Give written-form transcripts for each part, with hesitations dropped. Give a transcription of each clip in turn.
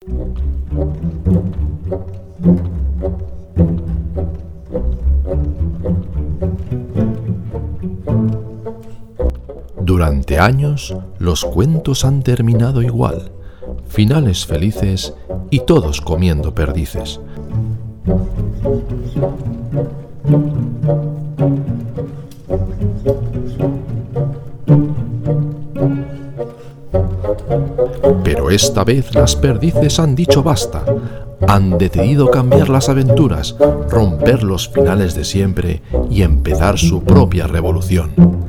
Durante años, los cuentos han terminado igual, finales felices y todos comiendo perdices. Pero esta vez las perdices han dicho basta. Han decidido cambiar las aventuras, romper los finales de siempre y empezar su propia revolución.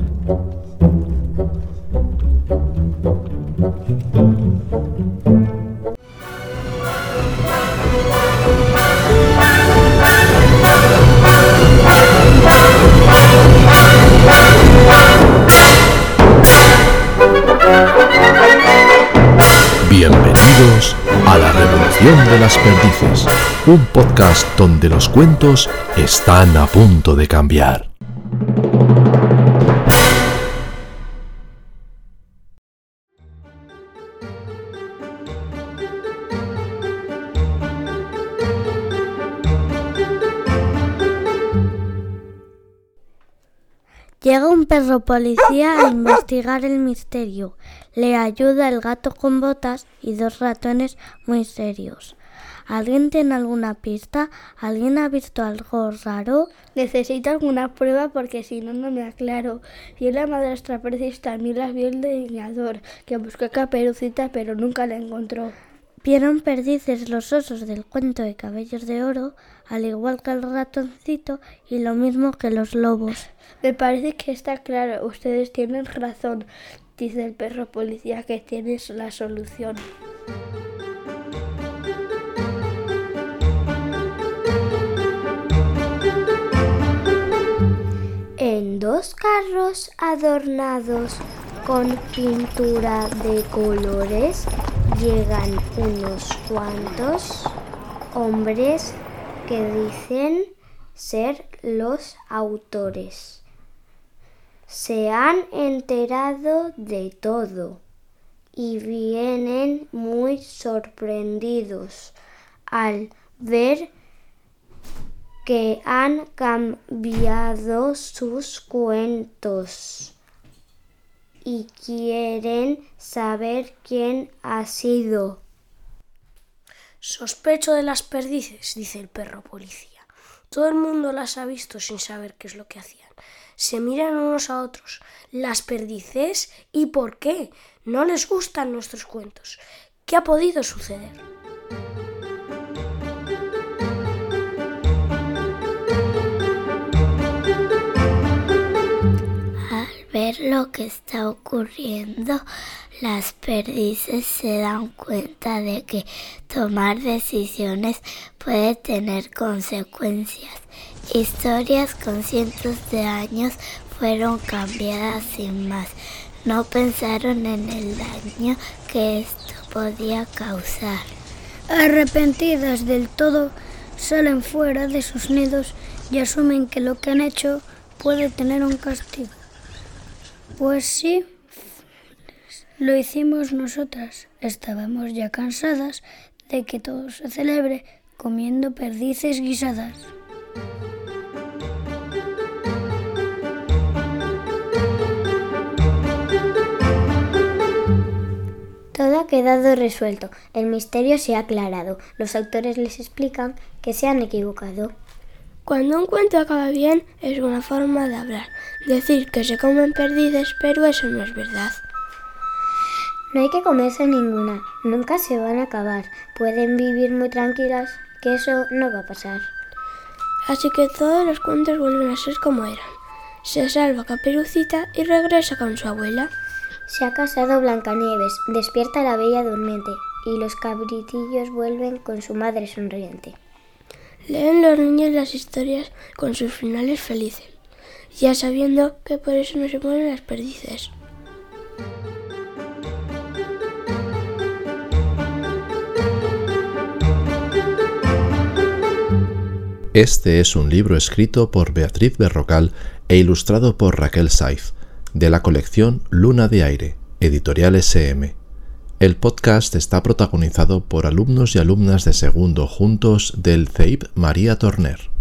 Bienvenidos a la Revolución de las Perdices, un podcast donde los cuentos están a punto de cambiar. Llega un perro policía a investigar el misterio. Le ayuda el gato con botas y dos ratones muy serios. ¿Alguien tiene alguna pista? ¿Alguien ha visto algo raro? Necesito alguna prueba porque si no, no me aclaro. Vio la madrastra Perdiz, también la vio el leñador, que buscó a Caperucita pero nunca la encontró. Vieron perdices los osos del cuento de Cabellos de Oro, al igual que el ratoncito y lo mismo que los lobos. Me parece que está claro, ustedes tienen razón, dice el perro policía, que tienes la solución. En dos carros adornados con pintura de colores llegan unos cuantos hombres que dicen ser los autores. Se han enterado de todo y vienen muy sorprendidos al ver que han cambiado sus cuentos y quieren saber quién ha sido. Sospecho de las perdices, dice el perro policía. Todo el mundo las ha visto sin saber qué es lo que hacían. Se miran unos a otros. ¿Las perdices? ¿Y por qué? No les gustan nuestros cuentos. ¿Qué ha podido suceder? Al ver lo que está ocurriendo, las perdices se dan cuenta de que tomar decisiones puede tener consecuencias. Historias con cientos de años fueron cambiadas sin más. No pensaron en el daño que esto podía causar. Arrepentidas del todo, salen fuera de sus nidos y asumen que lo que han hecho puede tener un castigo. Pues sí, lo hicimos nosotras. Estábamos ya cansadas de que todo se celebre comiendo perdices guisadas. Todo ha quedado resuelto, el misterio se ha aclarado. Los autores les explican que se han equivocado. Cuando un cuento acaba bien, es una forma de hablar. Decir que se comen perdices, pero eso no es verdad. No hay que comerse ninguna, nunca se van a acabar. Pueden vivir muy tranquilas, que eso no va a pasar. Así que todos los cuentos vuelven a ser como eran. Se salva Caperucita y regresa con su abuela. Se ha casado Blancanieves, despierta la Bella Durmiente y los cabritillos vuelven con su madre sonriente. Leen los niños las historias con sus finales felices, ya sabiendo que por eso no se mueren las perdices. Este es un libro escrito por Beatriz Berrocal e ilustrado por Raquel Saiz, de la colección Luna de Aire, editorial SM. El podcast está protagonizado por alumnos y alumnas de segundo juntos del CEIP María Torner.